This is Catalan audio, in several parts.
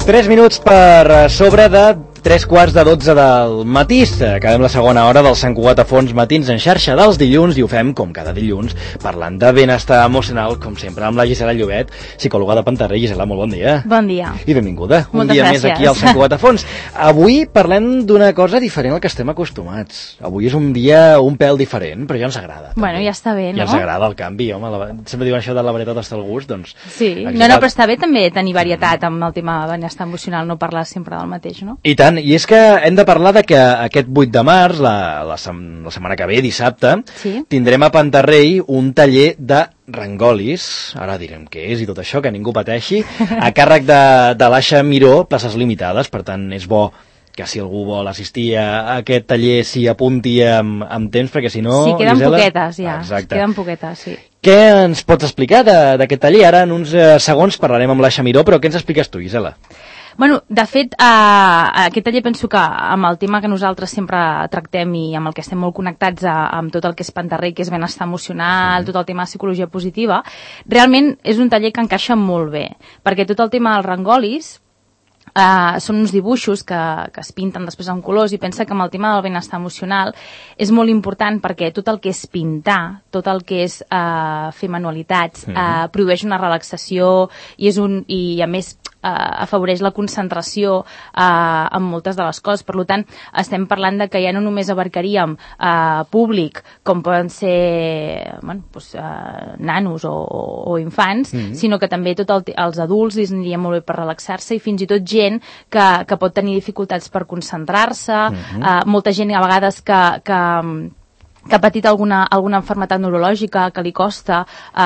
3 minuts per sobre de 3:15 del matí. Acabem la segona hora del Sant Cugat a Fons Matins en xarxa dels dilluns i ho fem, com cada dilluns, parlant de benestar emocional, com sempre, amb la Gisela Llobet, psicòloga de Pantarrey. Gisela, molt bon dia. Bon dia. I benvinguda. Moltes un dia gràcies. més aquí al Sant Cugat a Fons. Avui parlem d'una cosa diferent al que estem acostumats. Avui és un dia un pèl diferent, però ja ens agrada. També. Bueno, ja està bé, no? Ja ens agrada el canvi, home. Sempre diuen això de la varietat hasta el gust, doncs... Sí, no, però està bé també tenir varietat amb el tema de benestar emocional, no parlar sempre del mateix, no? I tant, i és que hem de parlar de que aquest 8 de març, la setmana que ve, dissabte, sí, tindrem a Pantarrey un taller de rangolis, ara direm què és i tot això, que ningú pateixi, a càrrec de l'Aixa Miró, places limitades, per tant és bo que si algú vol assistir a aquest taller s'hi apunti amb temps, perquè si no... Sí, queden Gisela... poquetes ja, exacte. Queden poquetes, sí. Què ens pots explicar d'aquest taller? Ara en uns segons parlarem amb l'Aixa Miró, però què ens expliques tu, Gisela? Bueno, de fet, aquest taller penso que amb el tema que nosaltres sempre tractem i amb el que estem molt connectats amb tot el que és Pantarrey, que és benestar emocional, tot el tema de psicologia positiva, realment és un taller que encaixa molt bé, perquè tot el tema dels rangolis són uns dibuixos que es pinten després amb colors i pensa que amb el tema del benestar emocional és molt important perquè tot el que és pintar, tot el que és fer manualitats, produeix una relaxació i a més afavoreix la concentració en moltes de les coses. Per tant, estem parlant de que ja no només abarcaríem públic, com poden ser nanos o infants, sinó que també tots els adults els aniria molt bé per relaxar-se i fins i tot gent que pot tenir dificultats per concentrar-se, molta gent a vegades que ha patit alguna malaltia neurològica, que li costa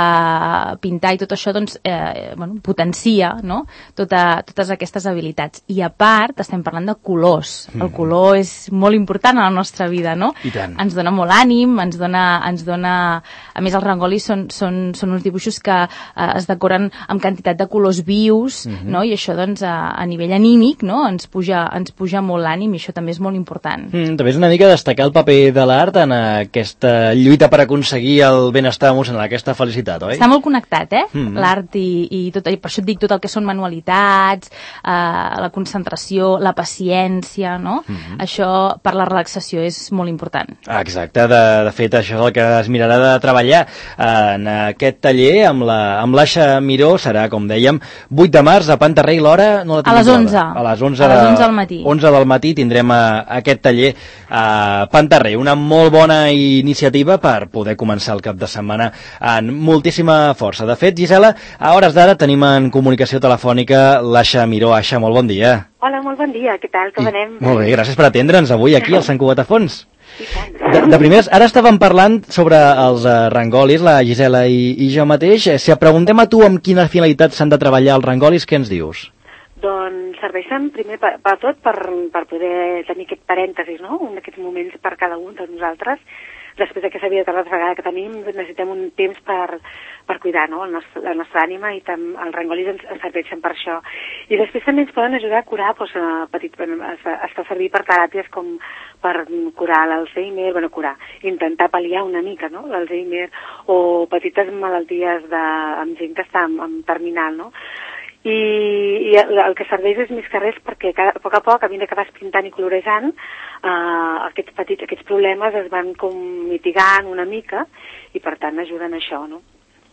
pintar i tot això, doncs, potencia, no? Totes aquestes habilitats. I a part, estem parlant de colors. El color és molt important a la nostra vida, no? I tant. Ens dona molt ànim, ens dona... A més, els rangolis són uns dibuixos que es decoren amb quantitat de colors vius, no? I això, doncs, a nivell anímic, no? Ens puja molt l'ànim i això també és molt important. També és una mica destacar el paper de l'art en aquesta lluita per aconseguir el benestar emocional, aquesta felicitat, oi? Està molt connectat, l'art i tot, per això et dic tot el que són manualitats, la concentració, la paciència, no? Això per la relaxació és molt important. Exacte, de fet això és el que es mirarà de treballar en aquest taller amb l'Aixa Miró. Serà, com dèiem, 8 de març a Pantarrey. L'hora no la tenim. A les 11. A les 11 del matí. 11 del matí tindrem aquest taller a Pantarrey. Una molt bona iniciativa per poder començar el cap de setmana amb moltíssima força. De fet, Gisela, a hores d'ara tenim en comunicació telefònica l'Aixa Miró. Aixa, molt bon dia. Hola, molt bon dia, què tal, com anem? Molt bé, gràcies per atendre'ns avui aquí al Sant Cugat a Fons. De primers, ara estàvem parlant sobre els rangolis, la Gisela i jo mateix. Si et preguntem a tu amb quina finalitat s'han de treballar els rangolis, què ens dius? Doncs serveixen primer per tot per poder tenir aquest parèntesis, no? Un d'aquests moments per cada un de nosaltres. Després d'aquesta vida tan vegada que tenim, necessitem un temps per cuidar, no? la nostra ànima, i els rangolis ens serveixen per això. I després també ens poden ajudar a curar, es fa servir per teràpies com per curar l'Alzheimer, intentar pal·liar una mica, no? L'Alzheimer, o petites malalties amb gent que està en terminal, no? I el que serveix és més que res perquè a poc a mesura que vas pintant i colorejant, aquests problemes es van com mitigant una mica i per tant ajuden a això, no?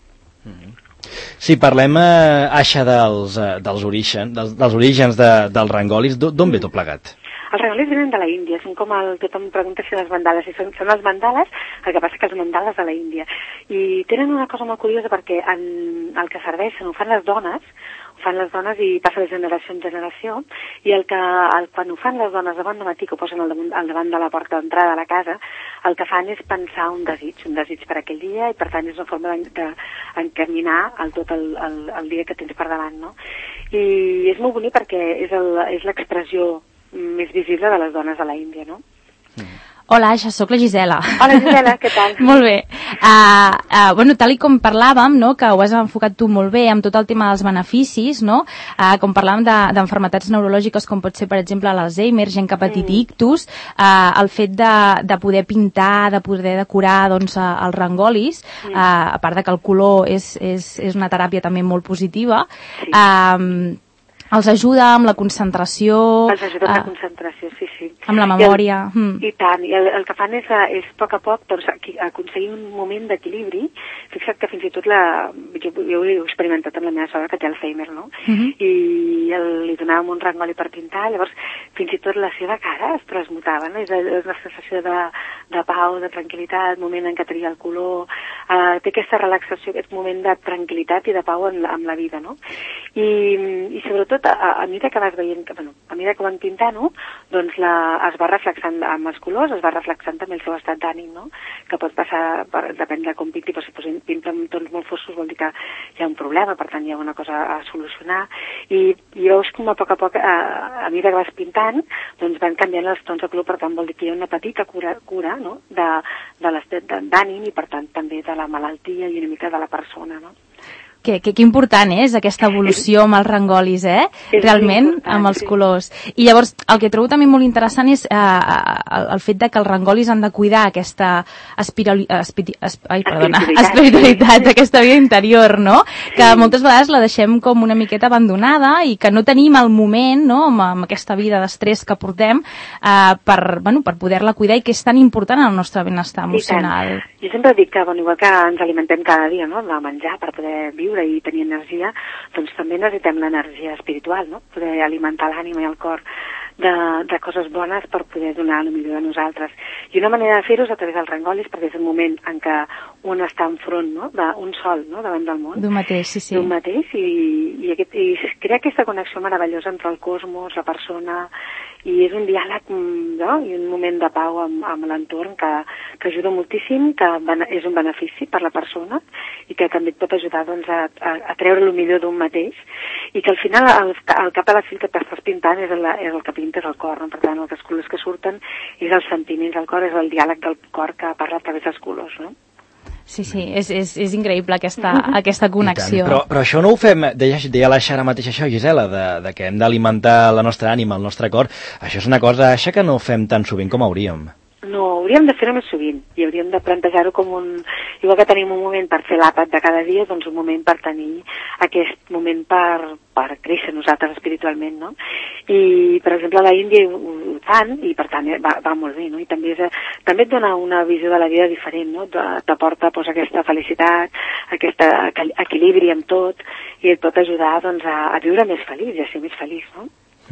Si parlem, Aixa, dels orígens dels rangolis, d'on ve tot plegat? Els rangolis venen de la Índia, són com tothom pregunta si les mandales, i són els mandales, el que passa que els mandales de la Índia. I tenen una cosa molt curiosa perquè el que serveixen ho fan les dones i passa de generació en generació, i quan ho fan les dones davant de matí, que ho posen al davant de la porta d'entrada de la casa, el que fan és pensar un desig per aquell dia, i per tant és una forma d'encaminar tot el dia que tens per davant, no? I és molt bonic perquè és l'expressió més visible de les dones a la Índia, no? Hola, Aixa, soc la Gisela. Hola, Gisela, què tal? Molt bé. Tal i com parlàvem, no, que ho has enfocat tu molt bé amb tot el tema dels beneficis, no? Com parlàvem d'enfermetats neurològiques com pot ser, per exemple, l'Alzheimer, gent que ha patit ictus, el fet de poder pintar, de poder decorar doncs, els rangolis, a part de que el color és una teràpia també molt positiva, Els ajuda amb la concentració... Els ajuda amb la concentració, sí. Amb la memòria. I tant, i el que fan és a poc a poc doncs, aconseguir un moment d'equilibri. Fixa't que fins i tot jo ho he experimentat amb la meva sogra, que té Alzheimer, no? I li donàvem un rangoli per pintar, llavors fins i tot la seva cara es transmutava, no? És una sensació de pau, de tranquil·litat, moment en què tria el color, té aquesta relaxació, aquest moment de tranquil·litat i de pau amb la vida, no? I sobretot a mesura que vas veient, a mesura que van pintant, no? Doncs es va reflexant amb els colors, es va reflexant també el seu estat d'ànim, no? Que pot passar, depèn de com pinti, però si pinta amb tons molt foscos vol dir que hi ha un problema, per tant hi ha una cosa a solucionar, i veus com a poc, a mesura que vas pintant, doncs van canviant els tons de color, per tant vol dir que hi ha una petita cura no? de l'estat d'ànim i per tant també de la malaltia i una mica de la persona, no? Que important és aquesta evolució amb els rangolis, realment, amb els colors. I llavors, el que trobo també molt interessant és el fet de que els rangolis han de cuidar aquesta espiritualitat, aquesta vida interior, no? Que moltes vegades la deixem com una miqueta abandonada i que no tenim el moment, no?, amb aquesta vida d'estrès que portem per poder-la cuidar i que és tan important el nostre benestar emocional. Jo sempre dic que, igual que ens alimentem cada dia, no?, de menjar per poder viure i tenir energia, doncs també necessitem l'energia espiritual, no? Poder alimentar l'ànima i el cor de coses bones per poder donar el millor de nosaltres. I una manera de fer-ho és a través dels rangolis, perquè és un moment en què un està enfront, no?, d'un sol, no?, davant del món. D'un mateix, sí. D'un mateix, i crea aquesta connexió meravellosa entre el cosmos, la persona, i és un diàleg, no?, i un moment de pau amb l'entorn que ajuda moltíssim, que és un benefici per la persona i que també et pot ajudar doncs, a treure el millor d'un mateix, i que al final al cap de la fil que t'estàs pintant és el que pintes el cor, no? Per tant, els colors que surten és els sentiments del cor, és el diàleg del cor que parla a través dels colors, no? Sí, és increïble aquesta connexió. Però això no ho fem, deia l'Aixa ara mateix això, Gisela, de que hem d'alimentar la nostra ànima, el nostre cor. Això és una cosa, Aixa, que no fem tan sovint com hauríem. No, hauríem de fer-ho més sovint i hauríem de plantejar-ho com igual que tenim un moment per fer l'àpat de cada dia, doncs un moment per tenir aquest moment per créixer nosaltres espiritualment, no? I, per exemple, a la Índia ho fan i, per tant, va molt bé, no? I també et dona una visió de la vida diferent, no? T'aporta aquesta felicitat, aquest equilibri amb tot i et pot ajudar doncs, a viure més feliç i a ser més feliç, no?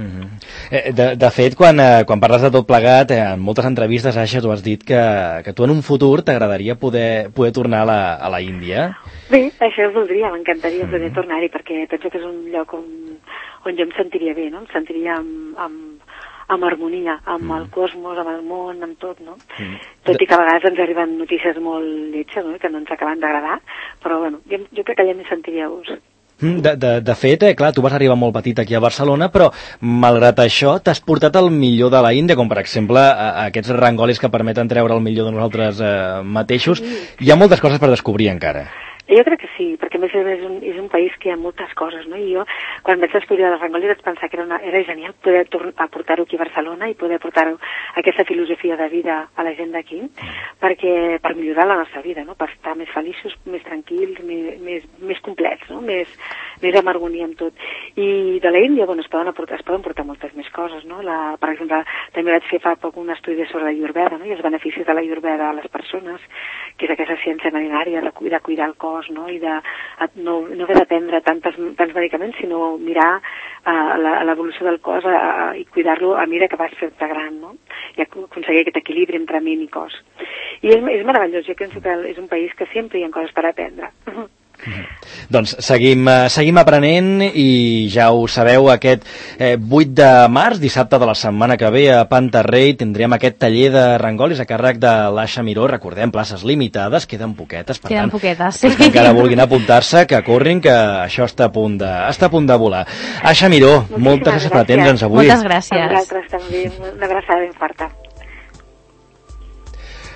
De fet, quan parles de tot plegat, en moltes entrevistes, Aixa, tu has dit que tu en un futur t'agradaria poder tornar a la Índia. Bé, això ho voldria, m'encantaria poder tornar-hi, perquè penso que és un lloc on jo em sentiria bé, no? Em sentiria amb harmonia, amb el cosmos, amb el món, amb tot, no? Tot i que a vegades ens arriben notícies molt lletges, no?, que no ens acaben d'agradar, però bueno, jo crec que allà m'hi sentiria a gust. De fet, clar, tu vas arribar molt petit aquí a Barcelona, però malgrat això t'has portat el millor de la Índia, com per exemple aquests rangolis que permeten treure el millor de nosaltres mateixos. Hi ha moltes coses per descobrir encara. Jo crec que sí, perquè a més és un país que hi ha moltes coses, no? I jo, quan vaig descobrir els rangolis, vaig pensar que era genial poder portar-ho aquí a Barcelona i poder portar-ho aquesta filosofia de vida a la gent d'aquí, perquè per millorar la nostra vida, no? Per estar més feliços, més tranquils, més complets, no? Més amb harmonia amb tot. I de la Índia, bueno, es poden portar moltes més coses, no? Per exemple, també vaig fer fa poc un estudi sobre la Ayurveda, no? I els beneficis de la Ayurveda a les persones, que és aquesta ciència milenària de cuidar el cos, no? I de no haver de prendre tants medicaments, sinó mirar l'evolució del cos i cuidar-lo a mesura que vas fer-te gran, no? I aconseguir aquest equilibri entre ment i cos. I és meravellós, jo penso que és un país que sempre hi ha coses per aprendre. Doncs seguim aprenent i ja ho sabeu, aquest 8 de març, dissabte de la setmana que ve a Pantarrei tindrem aquest taller de rangolis a càrrec de l'Aixa Miró. Recordem, places limitades, queden poquetes, per tant, sí. Que encara vulguin apuntar-se, que corrin, que això està a punt de volar. Aixa Miró, moltes gràcies per atendre'ns avui. Moltes gràcies. A vosaltres també, una abraçada ben forta.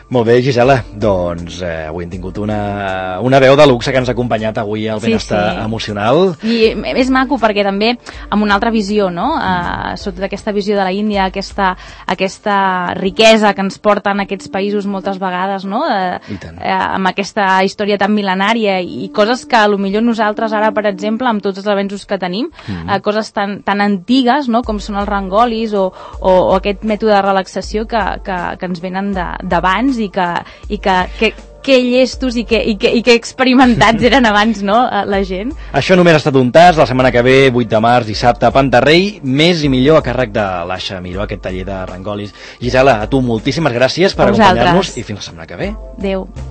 Molt bé, Gisela, doncs avui hem tingut una veu de luxe que ens ha acompanyat avui al benestar emocional. I és maco perquè també amb una altra visió, no? Sota aquesta visió de la Índia, aquesta riquesa que ens porten aquests països moltes vegades, no? Amb aquesta història tan mil·lenària i coses que potser nosaltres ara, per exemple, amb tots els avenços que tenim, coses tan antigues, no? Com són els rangolis o aquest mètode de relaxació que ens venen d'abans i que llestos i que experimentats eren abans, no, la gent. Això només ha estat un tas. La setmana que ve, 8 de març, dissabte, a Pantarrei, més i millor a càrrec de l'Aixa Miró, aquest taller de rangolis. Gisela, a tu moltíssimes gràcies per acompanyar-nos i fins la setmana que ve. Adéu.